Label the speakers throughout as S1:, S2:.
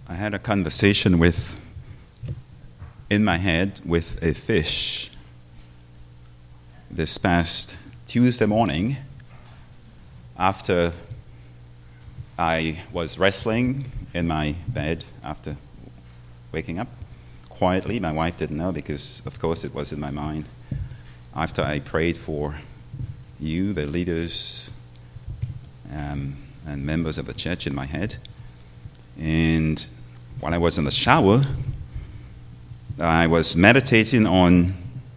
S1: I had a conversation in my head with a fish this past Tuesday morning after I was wrestling in my bed after waking up quietly. My wife didn't know because, of course, it was in my mind. After I prayed for you, the leaders and members of the church in my head. And while I was in the shower, I was meditating on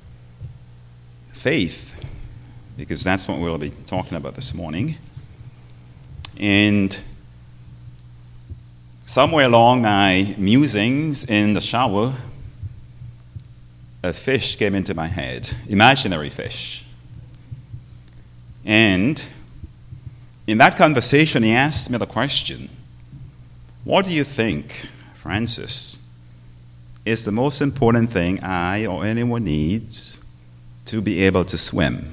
S1: faith, because that's what we'll be talking about this morning. And somewhere along my musings in the shower, a fish came into my head, imaginary fish. And in that conversation, he asked me the question, what do you think, Francis, is the most important thing I or anyone needs to be able to swim?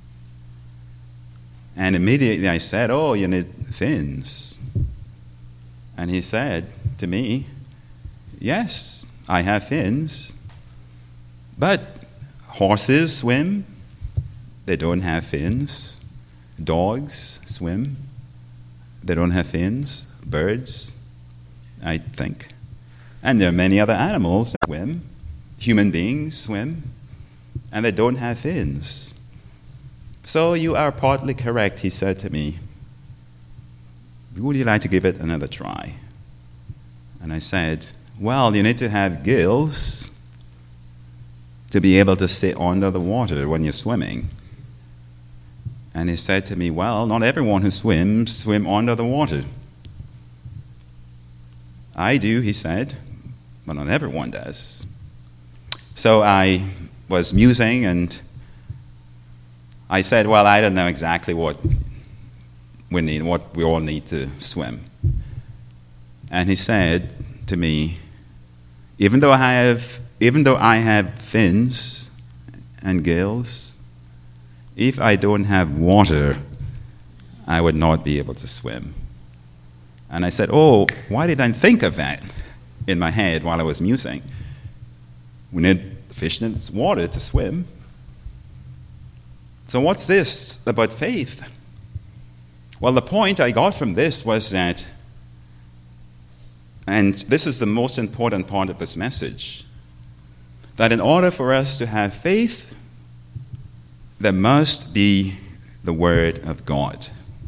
S1: And immediately I said, oh, you need fins. And he said to me, yes, I have fins, but horses swim, they don't have fins. Dogs swim, they don't have fins. Birds, I think. And there are many other animals that swim. Human beings swim, and they don't have fins. So you are partly correct, he said to me. Would you like to give it another try? And I said, well, you need to have gills to be able to stay under the water when you're swimming. And he said to me, well, not everyone who swim under the water. I do, he said, but not everyone does. So I was musing, and I said, well, I don't know exactly what we all need to swim. And he said to me, even though I have fins and gills, if I don't have water, I would not be able to swim. And I said, oh, why did I think of that in my head while I was musing? We need fish and water to swim. So what's this about faith? Well, the point I got from this was that, and this is the most important part of this message, that in order for us to have faith, there must be the Word of God.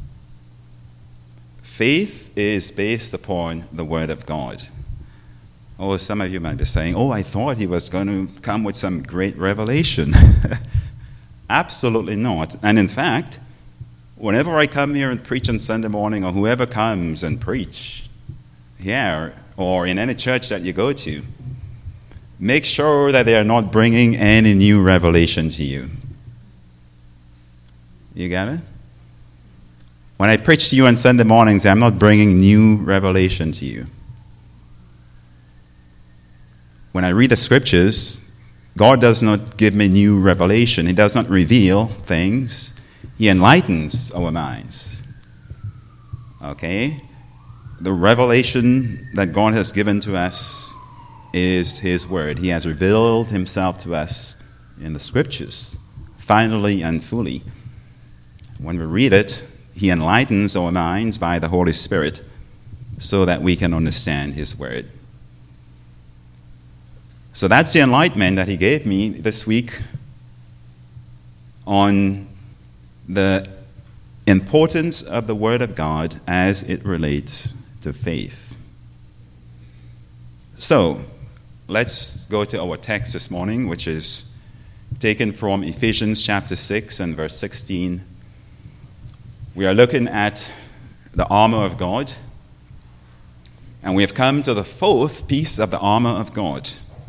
S1: Faith is based upon the Word of God. Oh, some of you might be saying, oh, I thought he was going to come with some great revelation. Absolutely not. And in fact, whenever I come here and preach on Sunday morning, or whoever comes and preach here or in any church that you go to, make sure that they are not bringing any new revelation to you. You got it? When I preach to you on Sunday mornings, I'm not bringing new revelation to you. When I read the scriptures, God does not give me new revelation. He does not reveal things. He enlightens our minds. Okay? The revelation that God has given to us is His Word. He has revealed Himself to us in the scriptures, finally and fully. When we read it, He enlightens our minds by the Holy Spirit so that we can understand His Word. So that's the enlightenment that He gave me this week on the importance of the Word of God as it relates to faith. So, let's go to our text this morning, which is taken from Ephesians chapter 6 and verse 16. We are looking at the armor of God, and we have come to the fourth piece of the armor of God.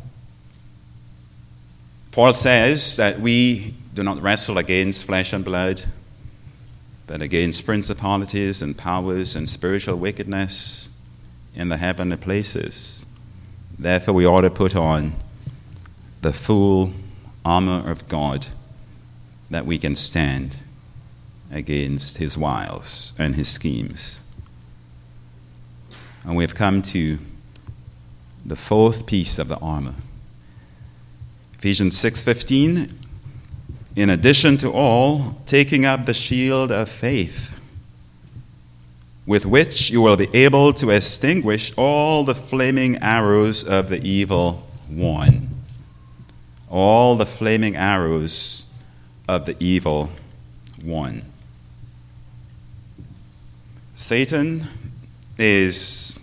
S1: Paul says that we do not wrestle against flesh and blood, but against principalities and powers and spiritual wickedness in the heavenly places. Therefore, we ought to put on the full armor of God that we can stand against his wiles and his schemes. And we've come to the fourth piece of the armor. Ephesians 6:15, in addition to all, taking up the shield of faith, with which you will be able to extinguish all the flaming arrows of the evil one. All the flaming arrows of the evil one. Satan is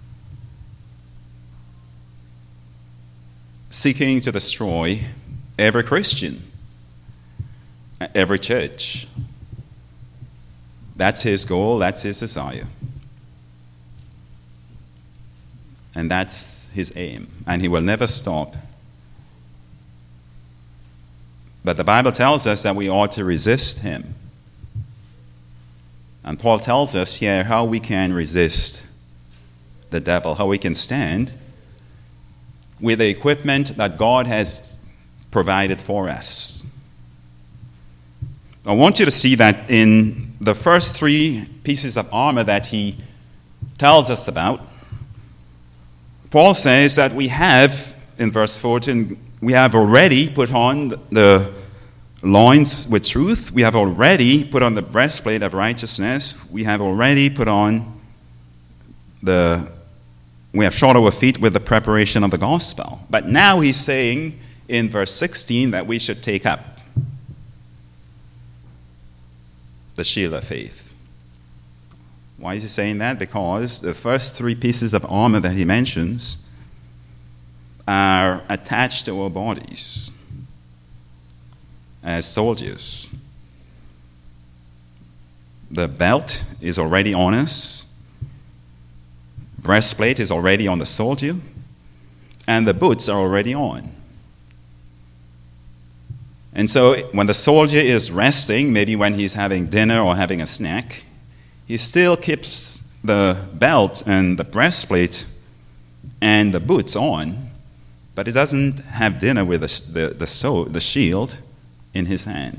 S1: seeking to destroy every Christian, every church. That's his goal, that's his desire. And that's his aim. And he will never stop. But the Bible tells us that we ought to resist him. And Paul tells us here how we can resist the devil, how we can stand with the equipment that God has provided for us. I want you to see that in the first three pieces of armor that he tells us about, Paul says that we have, in verse 14, we have already put on the loins with truth. We have already put on the breastplate of righteousness. We have already put on we have shod our feet with the preparation of the gospel. But now he's saying in verse 16 that we should take up the shield of faith. Why is he saying that? Because the first three pieces of armor that he mentions are attached to our bodies as soldiers. The belt is already on us. Breastplate is already on the soldier. And the boots are already on. And so when the soldier is resting, maybe when he's having dinner or having a snack, he still keeps the belt and the breastplate and the boots on, but he doesn't have dinner with the shield in his hand.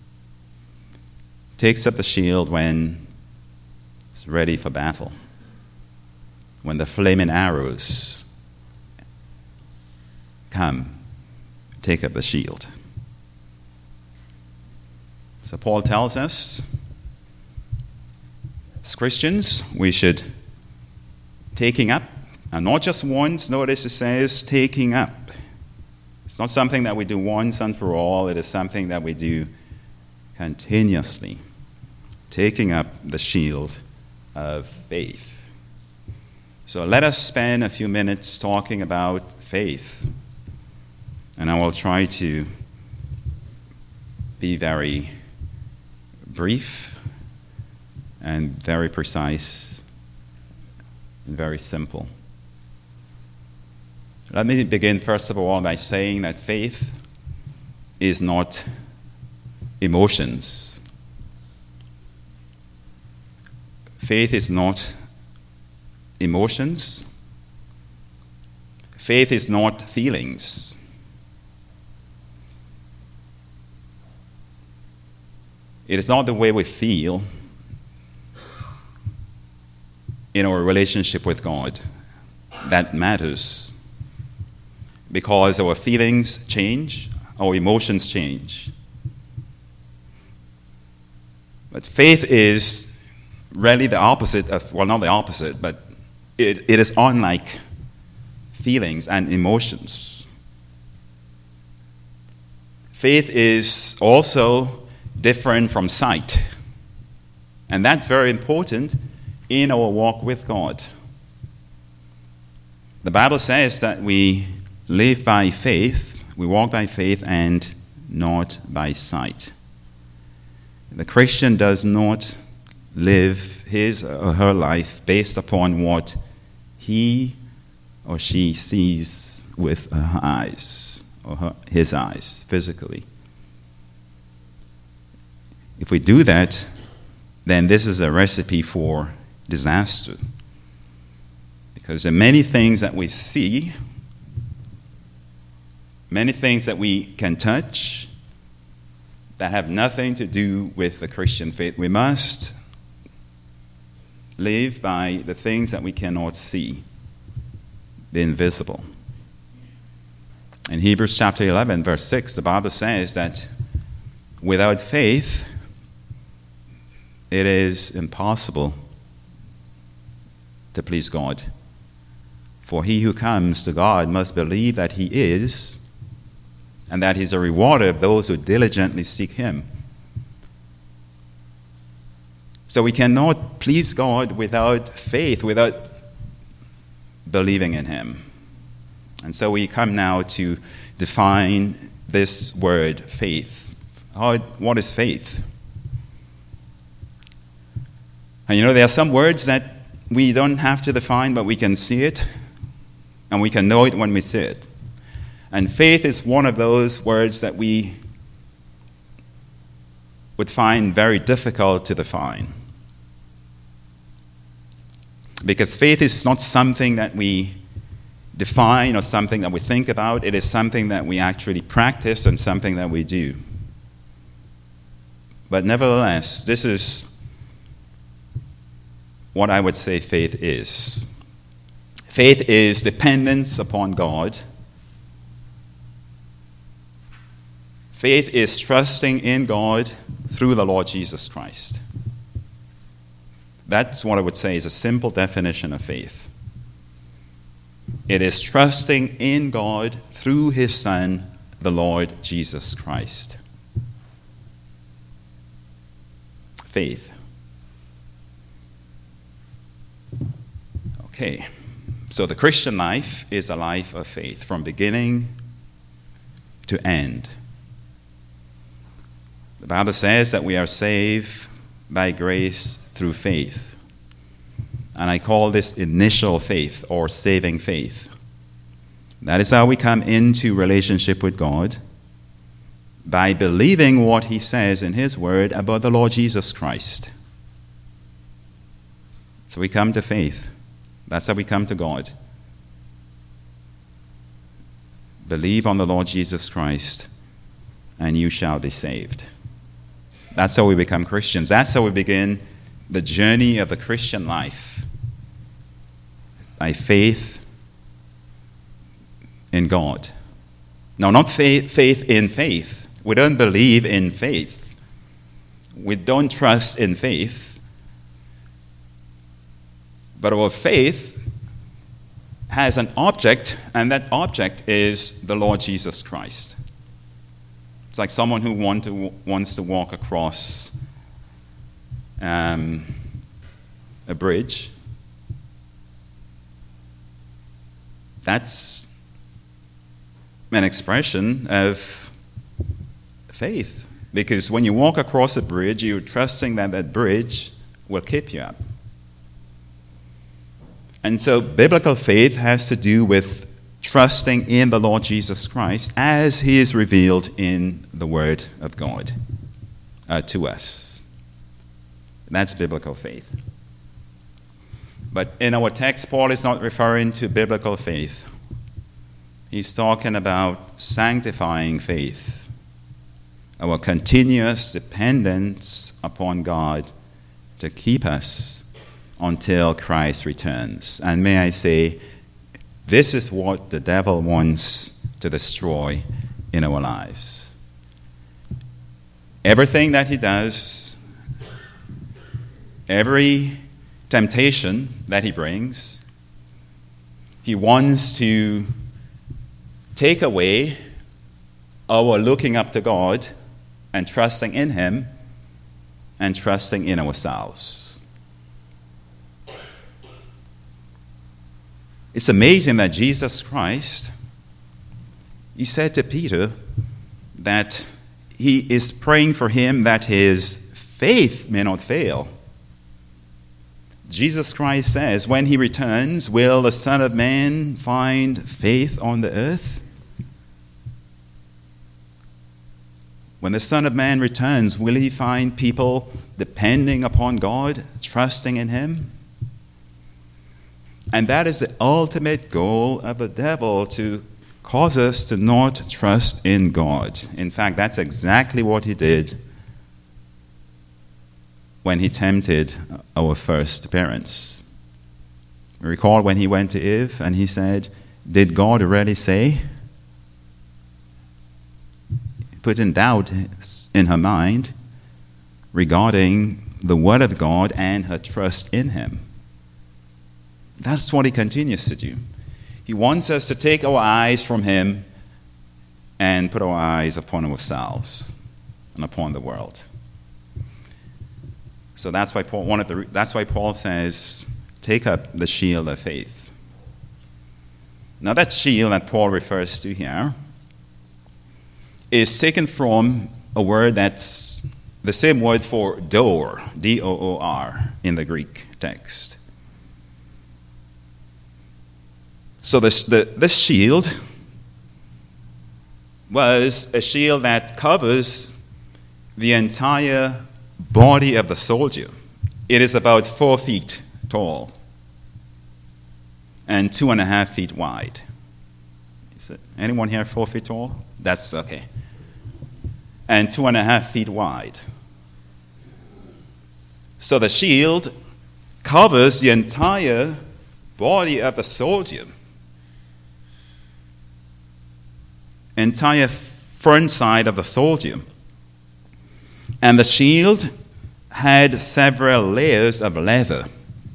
S1: Takes up the shield when it's ready for battle, when the flaming arrows come, take up the shield. So Paul tells us, as Christians, we should taking up, and not just once, notice it says taking up. It's not something that we do once and for all, it is something that we do continuously. Taking up the shield of faith. So let us spend a few minutes talking about faith. And I will try to be very brief and very precise and very simple. Let me begin first of all by saying that faith is not emotions. Faith is not emotions. Faith is not feelings. It is not the way we feel in our relationship with God that matters, because our feelings change, our emotions change. But faith is really the opposite of, well, not the opposite, but it is unlike feelings and emotions. Faith is also different from sight. And that's very important in our walk with God. The Bible says that we live by faith, we walk by faith and not by sight. The Christian does not live his or her life based upon what he or she sees with her eyes or his eyes physically. If we do that, then this is a recipe for disaster. Because there are many things that we see, many things that we can touch that have nothing to do with the Christian faith. We must live by the things that we cannot see. the invisible. In Hebrews chapter 11, verse 6, the Bible says that without faith, it is impossible to please God. For he who comes to God must believe that he is, and that he's a rewarder of those who diligently seek him. So we cannot please God without faith, without believing in him. And so we come now to define this word, faith. What is faith? And there are some words that we don't have to define, but we can see it, and we can know it when we see it. And faith is one of those words that we would find very difficult to define. Because faith is not something that we define or something that we think about. It is something that we actually practice and something that we do. But nevertheless, this is what I would say faith is. Faith is dependence upon God. Faith is trusting in God through the Lord Jesus Christ. That's what I would say is a simple definition of faith. It is trusting in God through his Son, the Lord Jesus Christ. Faith. Okay, so the Christian life is a life of faith from beginning to end. The Bible says that we are saved by grace through faith. And I call this initial faith or saving faith. That is how we come into relationship with God, by believing what he says in his word about the Lord Jesus Christ. So we come to faith. That's how we come to God. Believe on the Lord Jesus Christ, and you shall be saved. That's how we become Christians. That's how we begin the journey of the Christian life. By faith in God. No, not faith in faith. We don't believe in faith. We don't trust in faith. But our faith has an object, and that object is the Lord Jesus Christ. It's like someone who wants to walk across a bridge. That's an expression of faith. Because when you walk across a bridge, you're trusting that that bridge will keep you up. And so biblical faith has to do with trusting in the Lord Jesus Christ as he is revealed in the Word of God to us. That's biblical faith. But in our text, Paul is not referring to biblical faith. He's talking about sanctifying faith, our continuous dependence upon God to keep us until Christ returns. And may I say, this is what the devil wants to destroy in our lives. Everything that he does, every temptation that he brings, he wants to take away our looking up to God and trusting in him and trusting in ourselves. It's amazing that Jesus Christ, he said to Peter that he is praying for him that his faith may not fail. Jesus Christ says, when he returns, will the Son of Man find faith on the earth? When the Son of Man returns, will he find people depending upon God, trusting in him? And that is the ultimate goal of the devil, to cause us to not trust in God. In fact, that's exactly what he did when he tempted our first parents. Recall when he went to Eve and he said, did God really say? Put in doubt in her mind regarding the word of God and her trust in him. That's what he continues to do. He wants us to take our eyes from him and put our eyes upon ourselves and upon the world. So that's why Paul says, take up the shield of faith. Now that shield that Paul refers to here is taken from a word that's the same word for door, D-O-O-R, in the Greek text. So this shield was a shield that covers the entire body of the soldier. It is about 4 feet tall and 2.5 feet wide. Is it anyone here 4 feet tall? That's okay. And 2.5 feet wide. So the shield covers the entire body of the soldier. Entire front side of the soldier. And the shield had several layers of leather.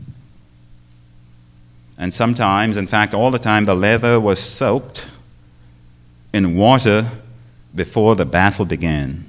S1: And sometimes, in fact, all the time, the leather was soaked in water before the battle began.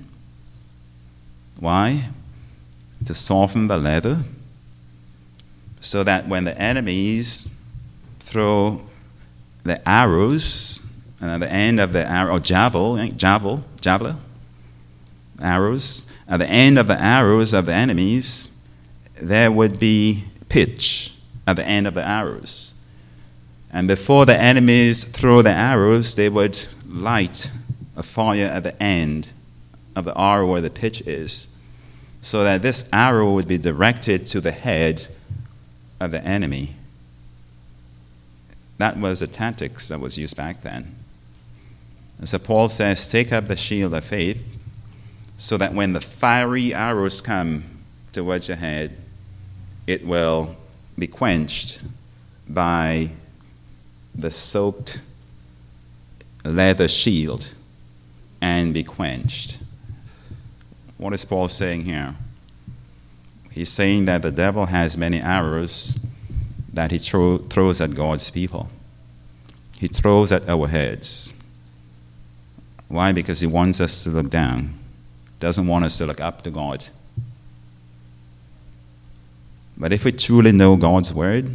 S1: Why? To soften the leather so that when the enemies throw the arrows, and at the end of the arrow, or javelin, arrows, at the end of the arrows of the enemies, there would be pitch at the end of the arrows. And before the enemies throw the arrows, they would light a fire at the end of the arrow where the pitch is, so that this arrow would be directed to the head of the enemy. That was the tactics that was used back then. And so Paul says, take up the shield of faith, so that when the fiery arrows come towards your head, it will be quenched by the soaked leather shield and be quenched. What is Paul saying here? He's saying that the devil has many arrows that he throws at God's people. He throws at our heads. Why? Because he wants us to look down. Doesn't want us to look up to God. But if we truly know God's word,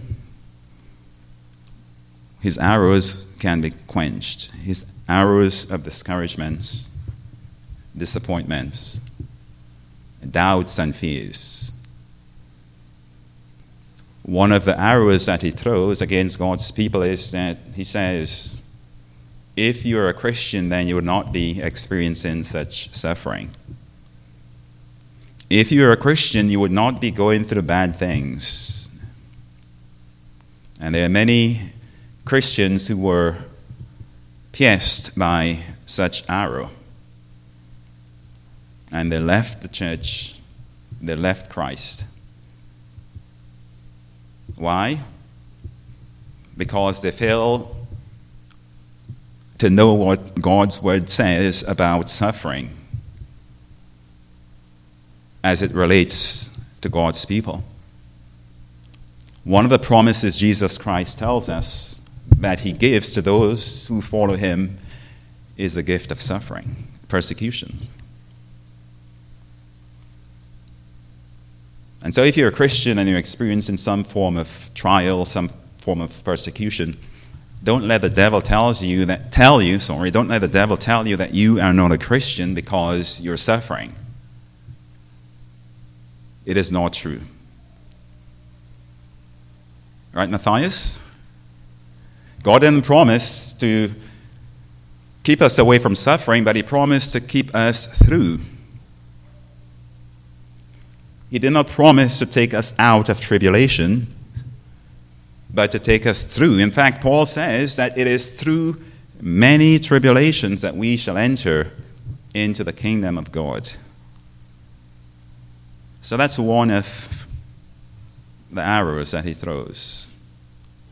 S1: his arrows can be quenched. His arrows of discouragements, disappointments, doubts and fears. One of the arrows that he throws against God's people is that he says, if you're a Christian, then you would not be experiencing such suffering. If you're a Christian, you would not be going through bad things. And there are many Christians who were pierced by such arrow. And they left the church, they left Christ. Why? Because they fail to know what God's word says about suffering as it relates to God's people. One of the promises Jesus Christ tells us that he gives to those who follow him is the gift of suffering, persecution. And so if you're a Christian and you're experiencing some form of trial, some form of persecution, don't let the devil tell you that you are not a Christian because you're suffering. It is not true. Right, Matthias? God didn't promise to keep us away from suffering, but he promised to keep us through. He did not promise to take us out of tribulation, but to take us through. In fact, Paul says that it is through many tribulations that we shall enter into the kingdom of God. So that's one of the arrows that he throws.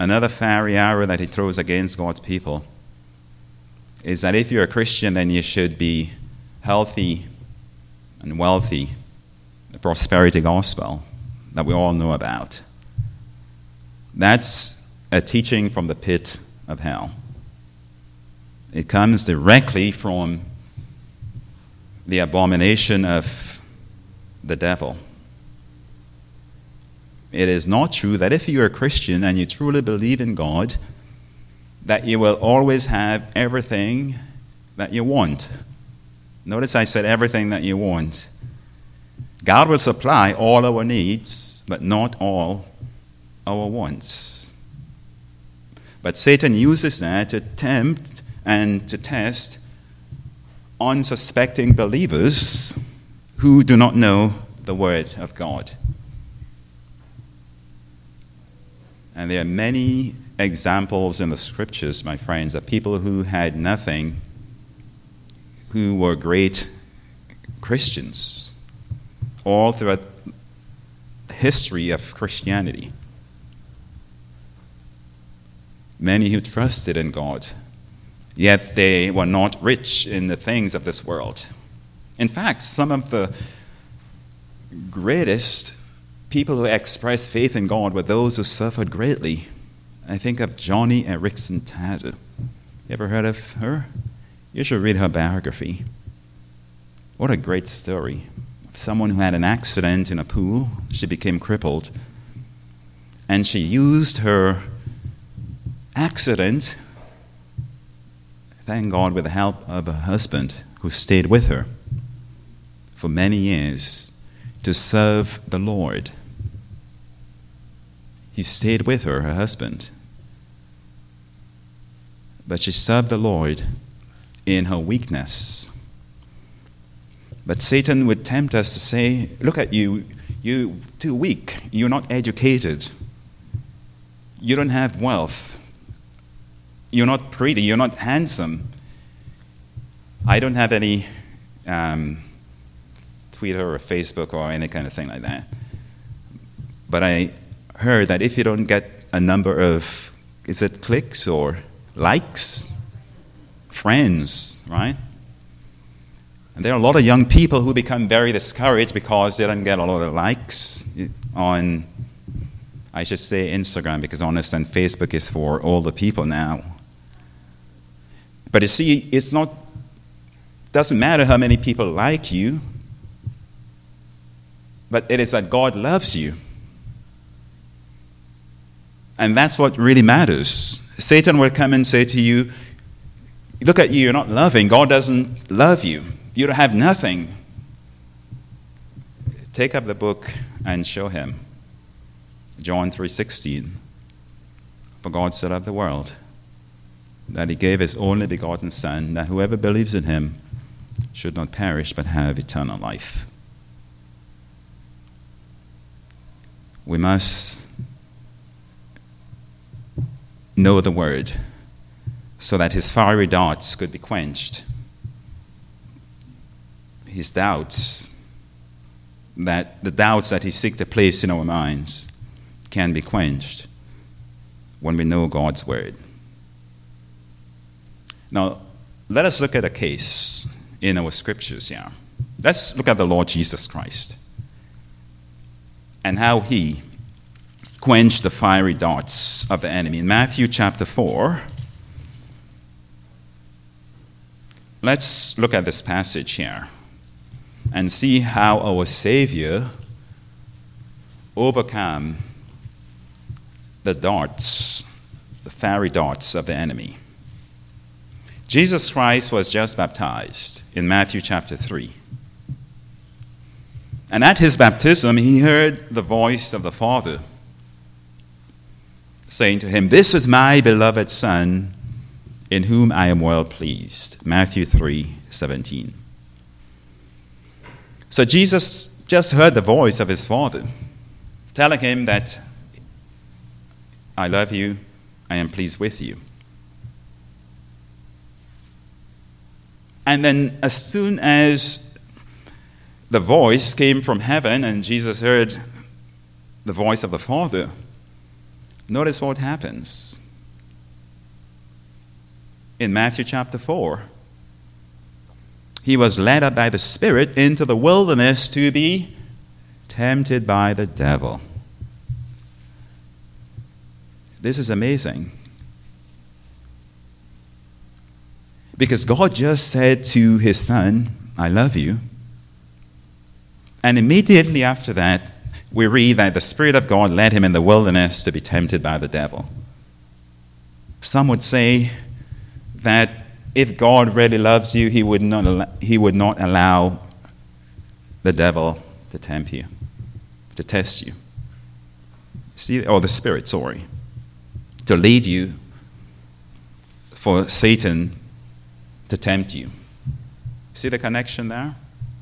S1: another fiery arrow that he throws against God's people is that if you're a Christian, then you should be healthy and wealthy, the prosperity gospel that we all know about. That's a teaching from the pit of hell. It comes directly from the abomination of the devil. It is not true that if you're a Christian and you truly believe in God, that you will always have everything that you want. Notice I said everything that you want. God will supply all our needs, but not all our wants. But Satan uses that to tempt and to test unsuspecting believers who do not know the Word of God. And there are many examples in the Scriptures, my friends, of people who had nothing, who were great Christians, all throughout the history of Christianity. Many who trusted in God, yet they were not rich in the things of this world. In fact, some of the greatest people who expressed faith in God were those who suffered greatly. I think of Joni Eareckson Tada. You ever heard of her? You should read her biography. What a great story. Someone who had an accident in a pool. She became crippled. And she used her accident, thank God, with the help of her husband, who stayed with her for many years to serve the Lord. He stayed with her, her husband. But she served the Lord in her weakness. But Satan would tempt us to say, look at you, you're too weak, you're not educated, you don't have wealth, you're not pretty, you're not handsome. I don't have any Twitter or Facebook or any kind of thing like that. But I heard that if you don't get a number of, is it clicks or likes? Friends, right? And there are a lot of young people who become very discouraged because they don't get a lot of likes on, I should say, Instagram, because honest, and Facebook is for older people now. But you see, doesn't matter how many people like you, but it is that God loves you. And that's what really matters. Satan will come and say to you, look at you, you're not loving. God doesn't love you. You don't have nothing. Take up the book and show him. John 3:16. For God so loved the world that he gave his only begotten Son, that whoever believes in him should not perish but have eternal life. We must know the word so that his fiery darts could be quenched. His doubts, that the doubts that he seeks to place in our minds can be quenched when we know God's word. Now, let us look at a case in our scriptures here. Let's look at the Lord Jesus Christ and how he quenched the fiery darts of the enemy. In Matthew chapter 4, let's look at this passage here and see how our Savior overcame the darts, the fiery darts of the enemy. Jesus Christ was just baptized in Matthew chapter 3. And at his baptism, he heard the voice of the Father saying to him, "This is my beloved Son, in whom I am well pleased." Matthew 3:17. So Jesus just heard the voice of his Father telling him that, "I love you, I am pleased with you." And then as soon as the voice came from heaven and Jesus heard the voice of the Father, Notice what happens. In Matthew chapter 4, he was led up by the Spirit into the wilderness to be tempted by the devil. This is amazing. Because God just said to his son, I love you. And immediately after that, we read that the Spirit of God led him in the wilderness to be tempted by the devil. Some would say that if God really loves you, he would not allow the devil to tempt you, to test you. Or the Spirit, to lead you, for Satan to tempt you. See the connection there?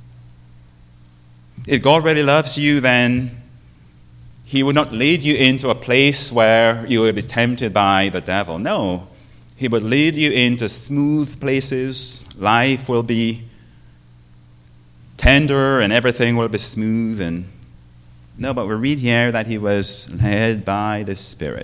S1: If God really loves you, then he would not lead you into a place where you will be tempted by the devil. No, he would lead you into smooth places. Life will be tender and everything will be smooth. But we read here that he was led by the Spirit.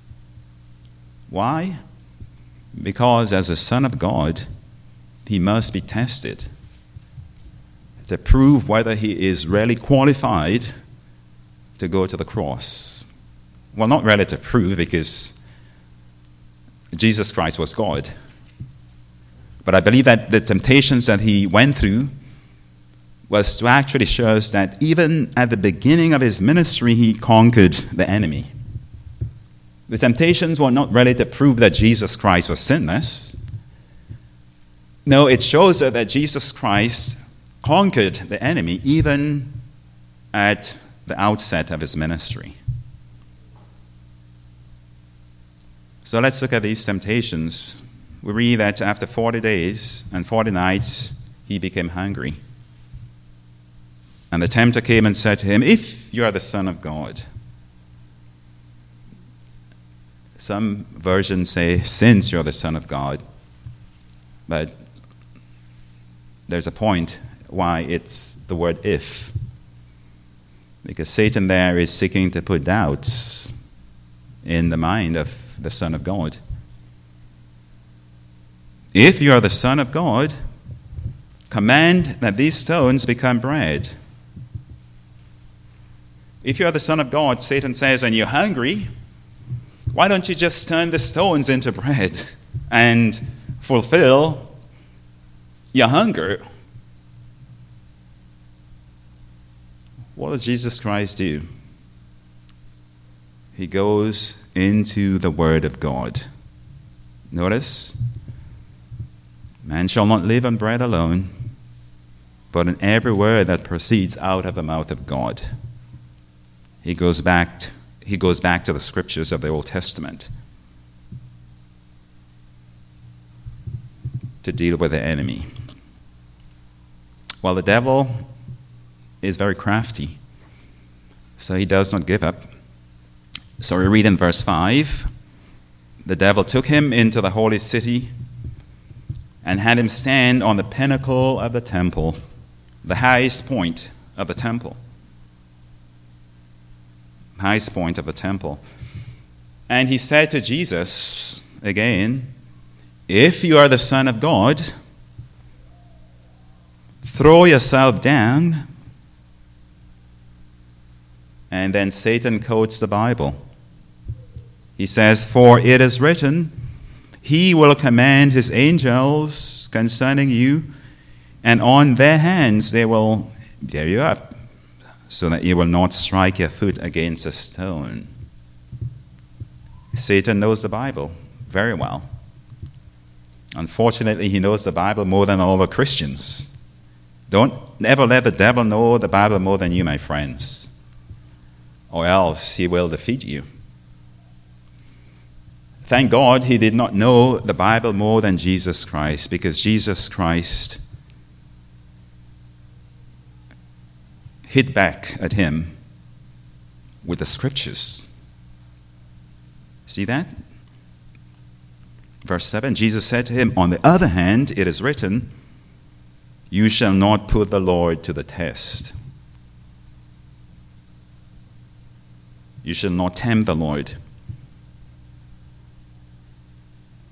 S1: Why? Because as a son of God, he must be tested to prove whether he is really qualified to go to the cross. Well, not really to prove, because Jesus Christ was God. But I believe that the temptations that he went through was to actually show us that even at the beginning of his ministry, he conquered the enemy. The temptations were not really to prove that Jesus Christ was sinless. No, it shows us that Jesus Christ conquered the enemy even at the outset of his ministry. So let's look at these temptations. We read that after 40 days and 40 nights, he became hungry. And the tempter came and said to him, if you are the Son of God. Some versions say, since you're the Son of God. But there's a point why it's the word if. Because Satan there is seeking to put doubts in the mind of the Son of God. If you are the Son of God, command that these stones become bread. If you are the Son of God, Satan says, and you're hungry, why don't you just turn the stones into bread and fulfill your hunger? What does Jesus Christ do? He goes into the Word of God. Notice, man shall not live on bread alone, but in every word that proceeds out of the mouth of God. He goes back to the scriptures of the Old Testament to deal with the enemy. Well, the devil is very crafty, so he does not give up. So we read in verse 5, the devil took him into the holy city and had him stand on the pinnacle of the temple, the highest point of the temple. Highest point of the temple. And he said to Jesus, again, if you are the Son of God, throw yourself down. And then Satan quotes the Bible. He says, for it is written, he will command his angels concerning you, and on their hands they will bear you up, so that you will not strike your foot against a stone. Satan knows the Bible very well. Unfortunately, he knows the Bible more than all the Christians. Don't ever let the devil know the Bible more than you, my friends, or else he will defeat you. Thank God he did not know the Bible more than Jesus Christ, because Jesus Christ hit back at him with the scriptures. See that? Verse 7, Jesus said to him, on the other hand, it is written, you shall not put the Lord to the test. You shall not tempt the Lord.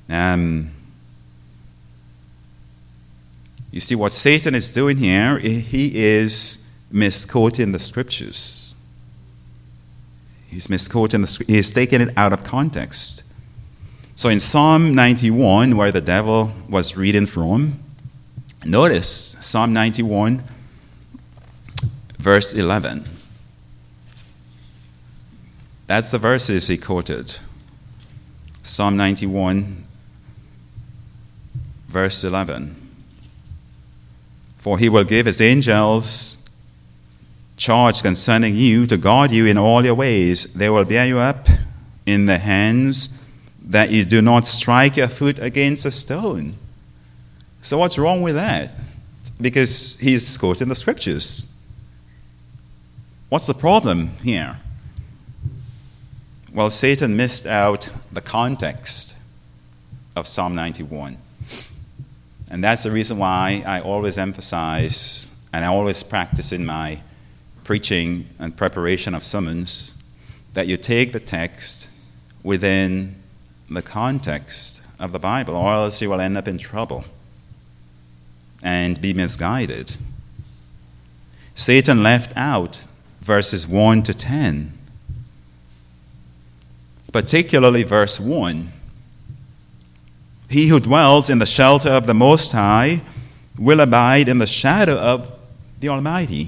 S1: You see, what Satan is doing here, he is misquoting the scriptures. He's misquoting he is taking it out of context. So in Psalm 91, where the devil was reading from, notice Psalm 91, verse 11. That's the verses he quoted. Psalm 91, verse 11. For he will give his angels charge concerning you to guard you in all your ways. They will bear you up in the hands that you do not strike your foot against a stone. So what's wrong with that? Because he's quoting the scriptures. What's the problem here? Well, Satan missed out the context of Psalm 91. And that's the reason why I always emphasize, and I always practice in my preaching and preparation of sermons, that you take the text within the context of the Bible, or else you will end up in trouble and be misguided. Satan left out verses 1 to 10, particularly verse 1. He who dwells in the shelter of the Most High will abide in the shadow of the Almighty.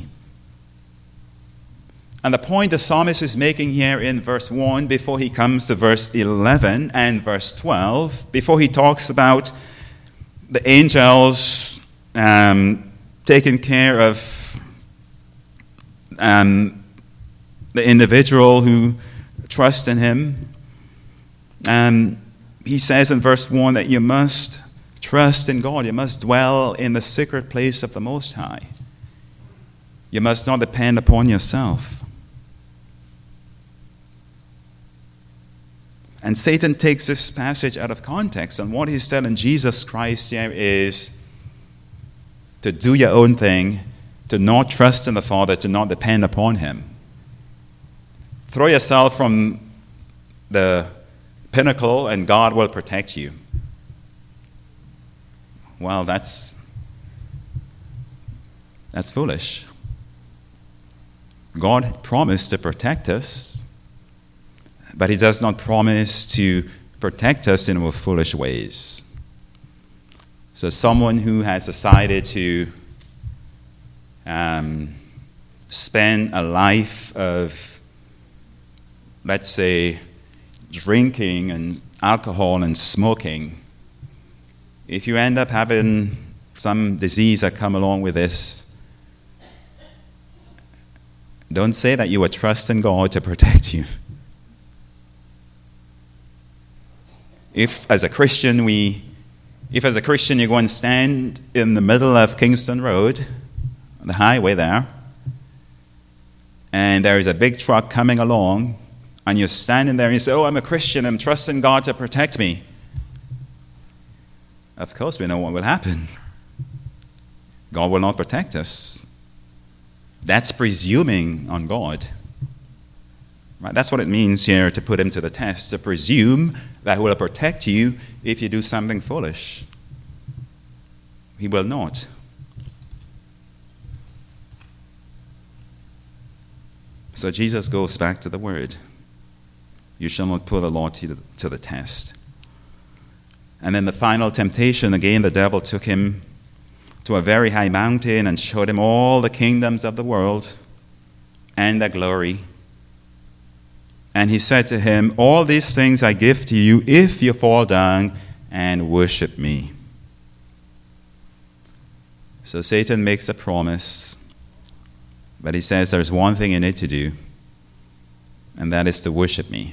S1: And the point the psalmist is making here in verse 1, before he comes to verse 11 and verse 12, before he talks about the angels taking care of the individual who trusts in him, he says in verse 1 that you must trust in God. You must dwell in the secret place of the Most High. You must not depend upon yourself. And Satan takes this passage out of context, and what he's telling Jesus Christ here is to do your own thing, to not trust in the Father, to not depend upon him. Throw yourself from the pinnacle and God will protect you. Well, that's foolish. God promised to protect us, but he does not promise to protect us in our foolish ways. So someone who has decided to spend a life of, let's say, drinking and alcohol and smoking, if you end up having some disease that come along with this, don't say that you are trusting God to protect you. If as a Christian you go and stand in the middle of Kingston Road, the highway there, and there is a big truck coming along, and you're standing there and you say, oh, I'm a Christian, I'm trusting God to protect me. Of course we know what will happen. God will not protect us. That's presuming on God. Right? That's what it means here to put him to the test, to presume that he will protect you if you do something foolish. He will not. So Jesus goes back to the word. You shall not put the law to the test. And then the final temptation, again, the devil took him to a very high mountain and showed him all the kingdoms of the world and their glory. And he said to him, all these things I give to you if you fall down and worship me. So Satan makes a promise, but he says there's one thing you need to do, and that is to worship me.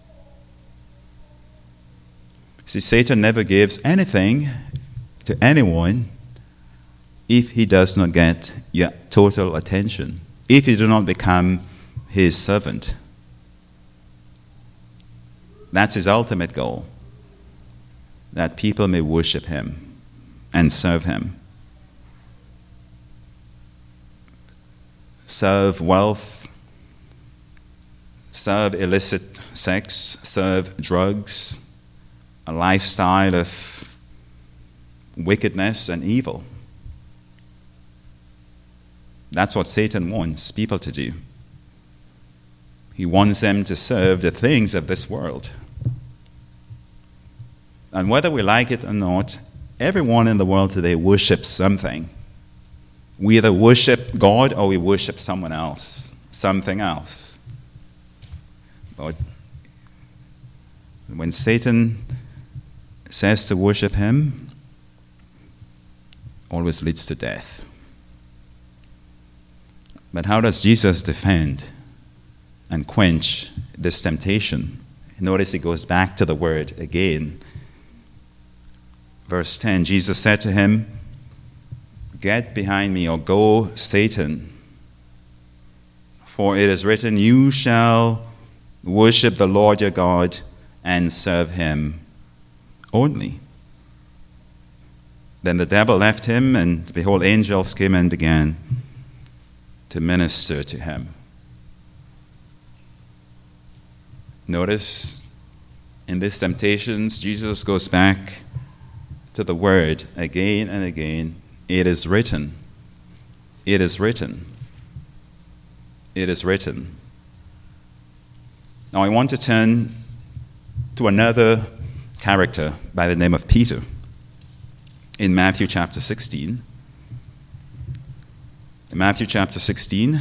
S1: See, Satan never gives anything to anyone if he does not get your total attention, if you do not become his servant. That's his ultimate goal, that people may worship him and serve him. Serve wealth, serve illicit sex, serve drugs, a lifestyle of wickedness and evil. That's what Satan wants people to do. He wants them to serve the things of this world. And whether we like it or not, everyone in the world today worships something. We either worship God or we worship someone else, something else. But when Satan says to worship him, always leads to death. But how does Jesus defend and quench this temptation? Notice he goes back to the word again. Verse 10, Jesus said to him, "Get behind me, or go, Satan. For it is written, you shall worship the Lord your God and serve him only." Then the devil left him, and behold, angels came and began to minister to him. Notice in these temptations, Jesus goes back to the word again and again. It is written. It is written. It is written. Now I want to turn to another character by the name of Peter in Matthew chapter 16. In Matthew chapter 16,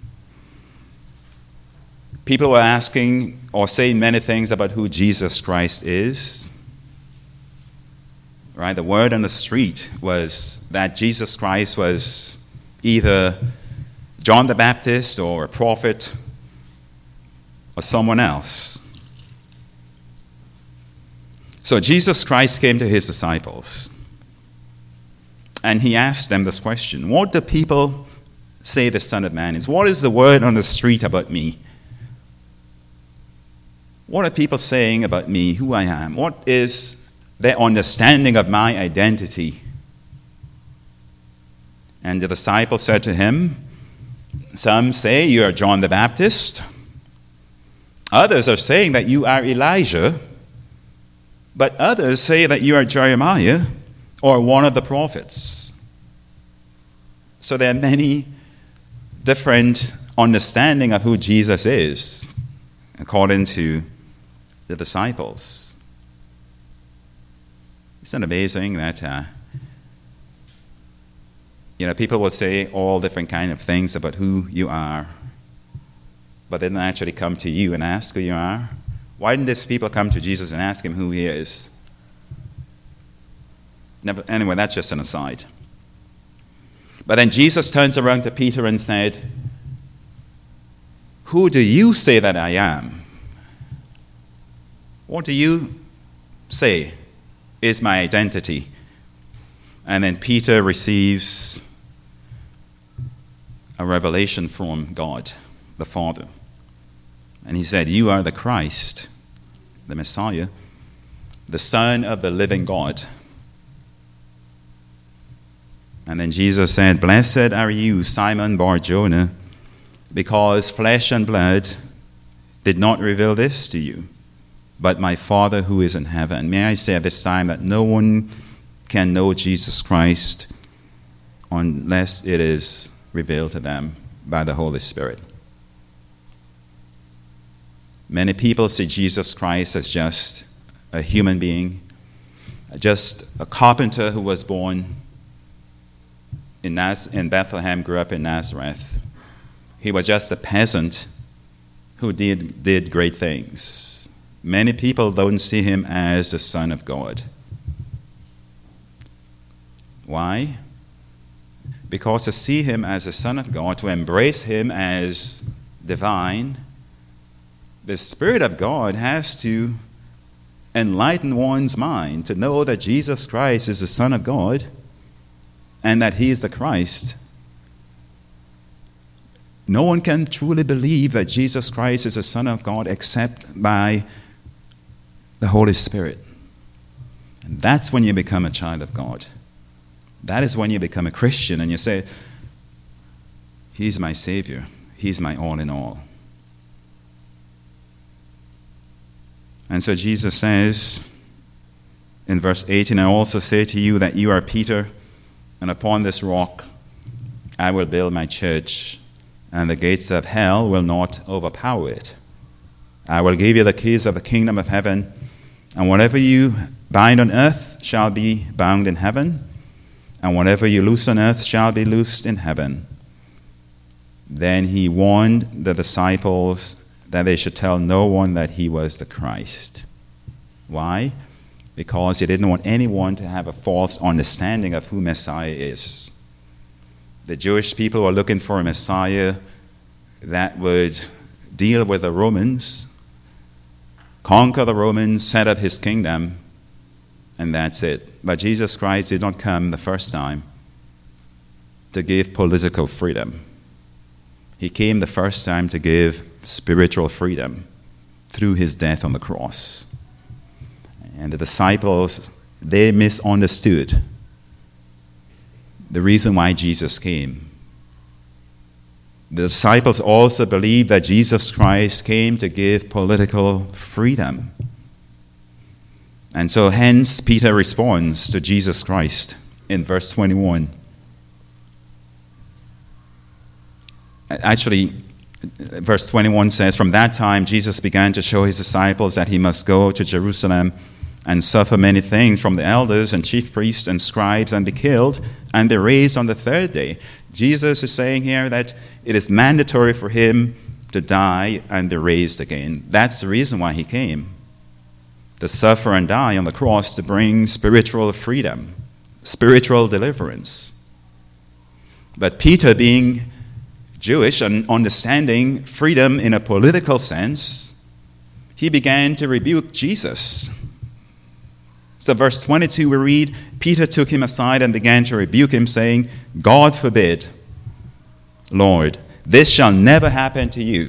S1: people were asking or saying many things about who Jesus Christ is. Right? The word on the street was that Jesus Christ was either John the Baptist or a prophet or someone else. So Jesus Christ came to his disciples and he asked them this question: what do people say the Son of Man is? What is the word on the street about me? What are people saying about me, who I am? What is their understanding of my identity? And the disciples said to him, some say you are John the Baptist. Others are saying that you are Elijah. But others say that you are Jeremiah or one of the prophets. So there are many different understanding of who Jesus is, according to the disciples. Isn't it amazing that people will say all different kind of things about who you are, but they don't actually come to you and ask who you are? Why didn't these people come to Jesus and ask him who he is? Anyway, that's just an aside. But then Jesus turns around to Peter and said, "Who do you say that I am? What do you say is my identity?" And then Peter receives a revelation from God, the Father. And he said, "You are the Christ, the Messiah, the Son of the living God." And then Jesus said, "Blessed are you, Simon Bar-Jonah, because flesh and blood did not reveal this to you, but my Father who is in heaven." May I say at this time that no one can know Jesus Christ unless it is revealed to them by the Holy Spirit. Many people see Jesus Christ as just a human being, just a carpenter who was born in Bethlehem, grew up in Nazareth. He was just a peasant who did great things. Many people don't see him as the Son of God. Why? Because to see him as the Son of God, to embrace him as divine, the Spirit of God has to enlighten one's mind to know that Jesus Christ is the Son of God and that he is the Christ. No one can truly believe that Jesus Christ is the Son of God except by the Holy Spirit. And that's when you become a child of God. That is when you become a Christian and you say, "He's my Savior. He's my all in all." And so Jesus says, In verse 18, I also say to you that you are Peter, and upon this rock I will build my church, and the gates of hell will not overpower it. I will give you the keys of the kingdom of heaven, and whatever you bind on earth shall be bound in heaven, and whatever you loose on earth shall be loosed in heaven. Then he warned the disciples that they should tell no one that he was the Christ. Why? Because he didn't want anyone to have a false understanding of who Messiah is. The Jewish people were looking for a Messiah that would deal with the Romans, conquer the Romans, set up his kingdom, and that's it. But Jesus Christ did not come the first time to give political freedom. He came the first time to give spiritual freedom through his death on the cross. And the disciples, they misunderstood the reason why Jesus came. The disciples also believed that Jesus Christ came to give political freedom. And so hence Peter responds to Jesus Christ in verse 21. Actually, verse 21 says, "From that time Jesus began to show his disciples that he must go to Jerusalem and suffer many things from the elders and chief priests and scribes and be killed and be raised on the third day." Jesus is saying here that it is mandatory for him to die and be raised again. That's the reason why he came, to suffer and die on the cross to bring spiritual freedom, spiritual deliverance. But Peter, being Jewish and understanding freedom in a political sense, he began to rebuke Jesus. So verse 22 we read, "Peter took him aside and began to rebuke him, saying, 'God forbid, Lord, this shall never happen to you.'"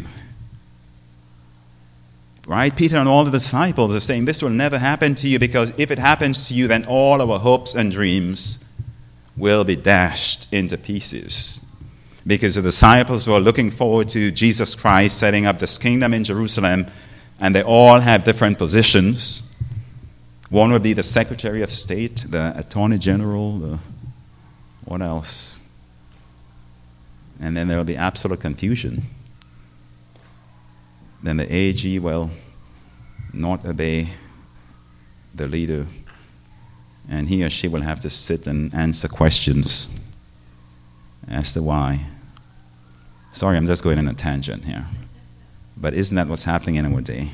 S1: Right? Peter and all the disciples are saying, this will never happen to you, because if it happens to you, then all our hopes and dreams will be dashed into pieces. Because the disciples were looking forward to Jesus Christ setting up this kingdom in Jerusalem, and they all have different positions. One would be the Secretary of State, the Attorney General, what else? And then there will be absolute confusion. Then the AG will not obey the leader, and he or she will have to sit and answer questions as to why. Sorry, I'm just going on a tangent here. But isn't that what's happening in our day?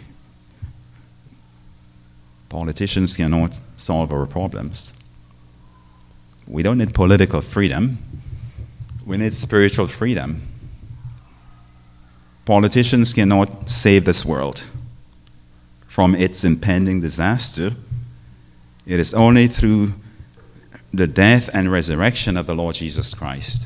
S1: Politicians cannot solve our problems. We don't need political freedom. We need spiritual freedom. Politicians cannot save this world from its impending disaster. It is only through the death and resurrection of the Lord Jesus Christ.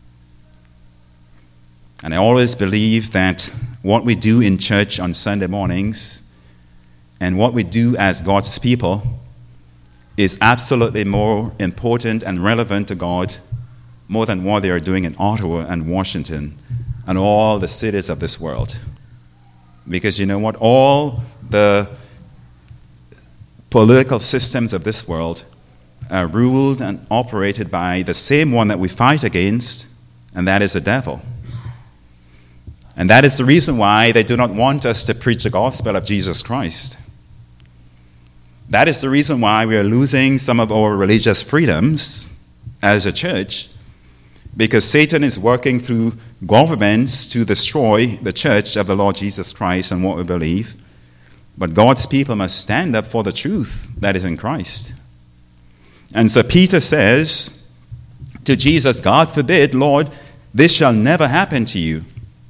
S1: And I always believe that what we do in church on Sunday mornings and what we do as God's people is absolutely more important and relevant to God more than what they are doing in Ottawa and Washington and all the cities of this world. Because you know what? All the political systems of this world are ruled and operated by the same one that we fight against, and that is the devil. And that is the reason why they do not want us to preach the gospel of Jesus Christ. That is the reason why we are losing some of our religious freedoms as a church, because Satan is working through governments to destroy the church of the Lord Jesus Christ and what we believe. But God's people must stand up for the truth that is in Christ. And so Peter says to Jesus, "God forbid, Lord, this shall never happen to you."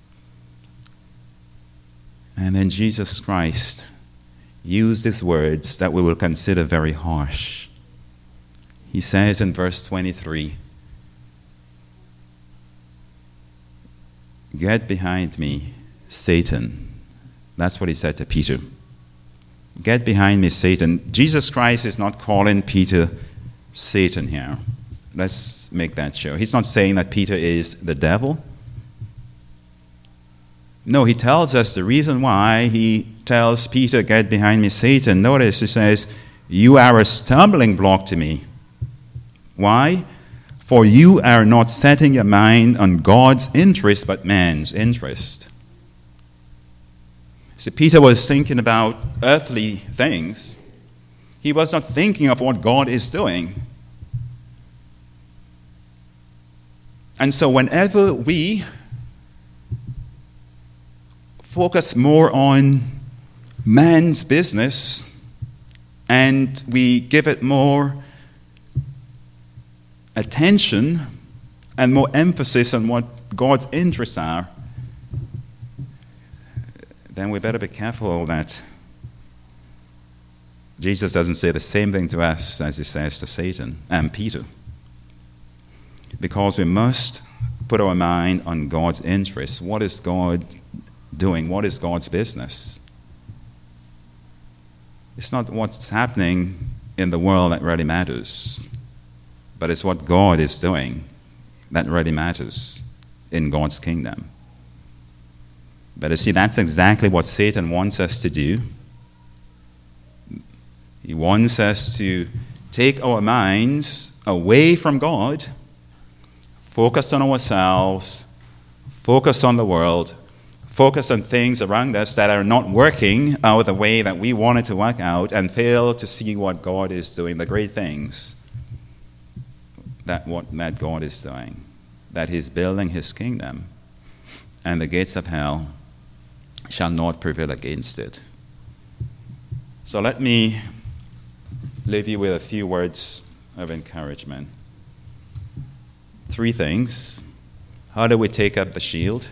S1: And then Jesus Christ used these words that we will consider very harsh. He says in verse 23, "Get behind me, Satan." That's what he said to Peter. Get behind me, Satan. Jesus Christ is not calling Peter Satan here. Let's make that sure. He's not saying that Peter is the devil. No, he tells us the reason why he tells Peter, "Get behind me, Satan." Notice he says, You are a stumbling block to me. Why? For you are not setting your mind on God's interest, but man's interest. See, Peter was thinking about earthly things. He was not thinking of what God is doing. And so whenever we focus more on man's business and we give it more attention and more emphasis on what God's interests are, then we better be careful that Jesus doesn't say the same thing to us as he says to Satan and Peter. Because we must put our mind on God's interests. What is God doing? What is God's business? It's not what's happening in the world that really matters, but it's what God is doing that really matters in God's kingdom. But you see, that's exactly what Satan wants us to do. He wants us to take our minds away from God, focus on ourselves, focus on the world, focus on things around us that are not working out the way that we want it to work out, and fail to see what God is doing, the great things that God is doing, that he's building his kingdom, and the gates of hell shall not prevail against it. So let me leave you with a few words of encouragement. 3 things. How do we take up the shield?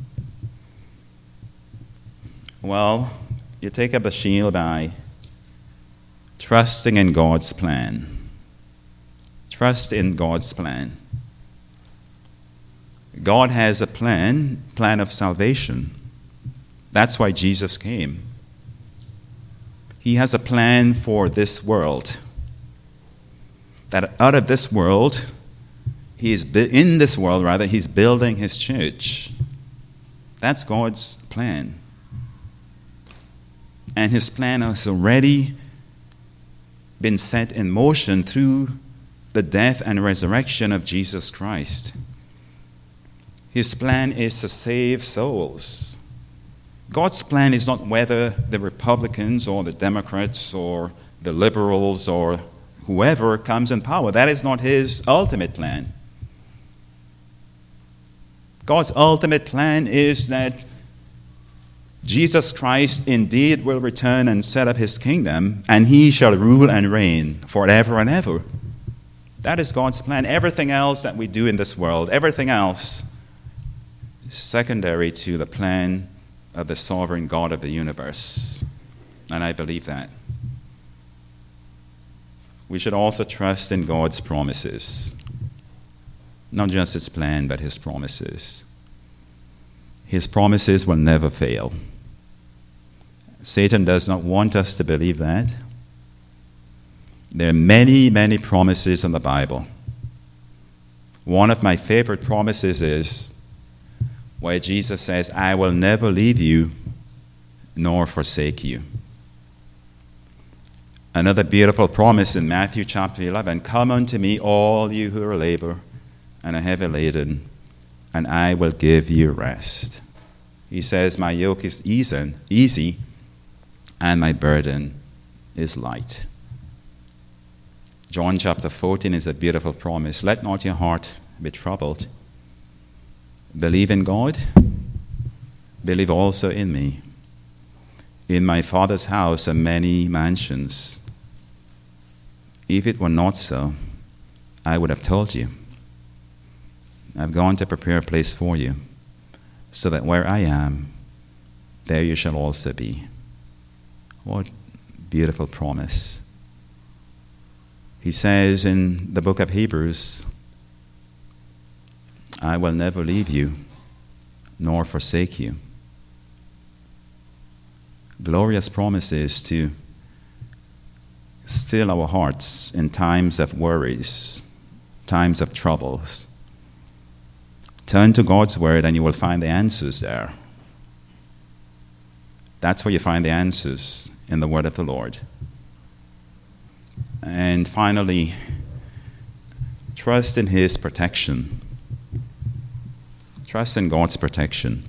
S1: Well, you take up the shield by trusting in God's plan. Trust in God's plan. God has a plan of salvation. That's why Jesus came. He has a plan for this world. That out of this world, he's building his church. That's God's plan. And his plan has already been set in motion through the death and resurrection of Jesus Christ. His plan is to save souls. God's plan is not whether the Republicans or the Democrats or the liberals or whoever comes in power. That is not his ultimate plan. God's ultimate plan is that Jesus Christ indeed will return and set up his kingdom, and he shall rule and reign forever and ever. That is God's plan. Everything else that we do in this world, everything else is secondary to the plan of the sovereign God of the universe. And I believe that. We should also trust in God's promises. Not just his plan, but his promises. His promises will never fail. Satan does not want us to believe that. There are many, many promises in the Bible. One of my favorite promises is where Jesus says, I will never leave you nor forsake you. Another beautiful promise in Matthew chapter 11, come unto me all you who are labor and are heavy laden, and I will give you rest. He says, my yoke is easy and my burden is light. John chapter 14 is a beautiful promise. Let not your heart be troubled. Believe in God. Believe also in me. In my Father's house are many mansions. If it were not so, I would have told you. I've gone to prepare a place for you, so that where I am, there you shall also be. What beautiful promise. He says in the book of Hebrews, I will never leave you nor forsake you. Glorious promises to still our hearts in times of worries, times of troubles. Turn to God's word and you will find the answers there. That's where you find the answers, in the word of the Lord. And finally, trust in His protection. Trust in God's protection.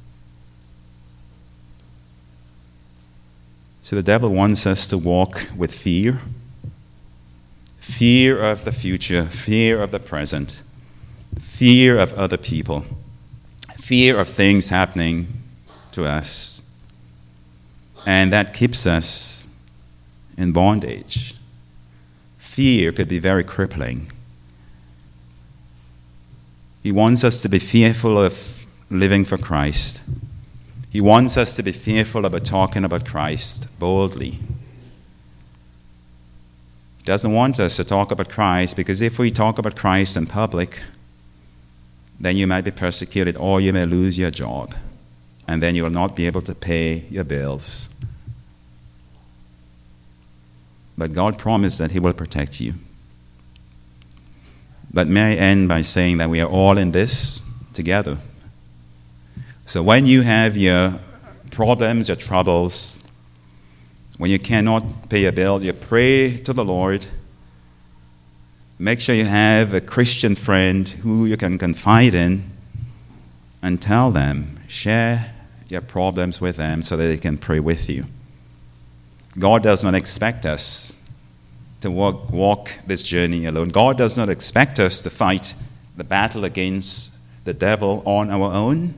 S1: So the devil wants us to walk with fear. Fear of the future, fear of the present, fear of other people, fear of things happening to us. And that keeps us in bondage. Fear could be very crippling. He wants us to be fearful of living for Christ. He wants us to be fearful about talking about Christ boldly. He doesn't want us to talk about Christ, because if we talk about Christ in public, then you might be persecuted or you may lose your job. And then you will not be able to pay your bills. But God promised that He will protect you. But may I end by saying that we are all in this together. So when you have your problems, your troubles, when you cannot pay your bills, you pray to the Lord. Make sure you have a Christian friend who you can confide in and tell them, share your problems with them so that they can pray with you. God does not expect us to walk this journey alone. God does not expect us to fight the battle against the devil on our own.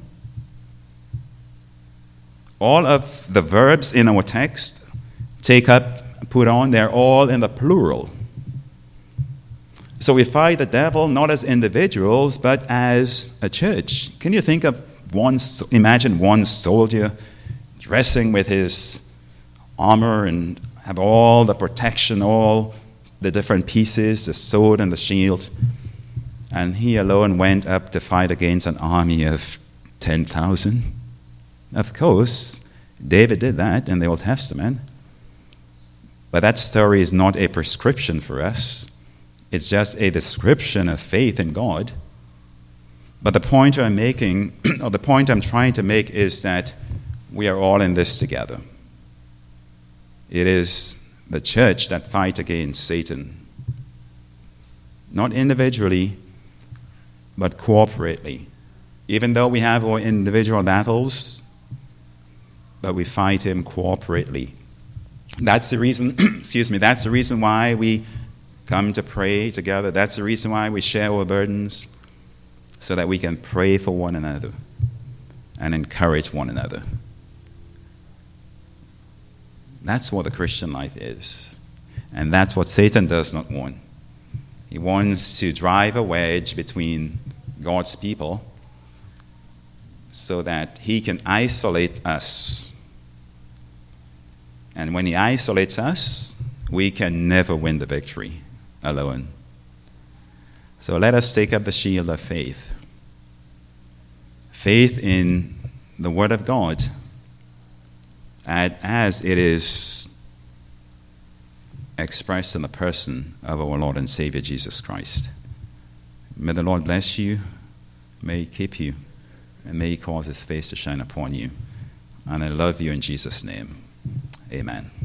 S1: All of the verbs in our text, take up, put on, they're all in the plural. So we fight the devil not as individuals, but as a church. Can you think of imagine one soldier dressing with his armor and have all the protection, all the different pieces, the sword and the shield, and he alone went up to fight against an army of 10,000? Of course, David did that in the Old Testament. But that story is not a prescription for us. It's just a description of faith in God. But the point I'm making, or the point I'm trying to make, is that we are all in this together. It is the church that fights against Satan. Not individually, but corporately. Even though we have our individual battles, but we fight him corporately. That's the reason, that's the reason why we come to pray together. That's the reason why we share our burdens, so that we can pray for one another and encourage one another. That's what the Christian life is. And that's what Satan does not want. He wants to drive a wedge between God's people so that he can isolate us. And when he isolates us, we can never win the victory alone. So let us take up the shield of faith. Faith in the Word of God, as it is expressed in the person of our Lord and Savior Jesus Christ. May the Lord bless you, may He keep you, and may He cause His face to shine upon you. And I love you in Jesus' name. Amen.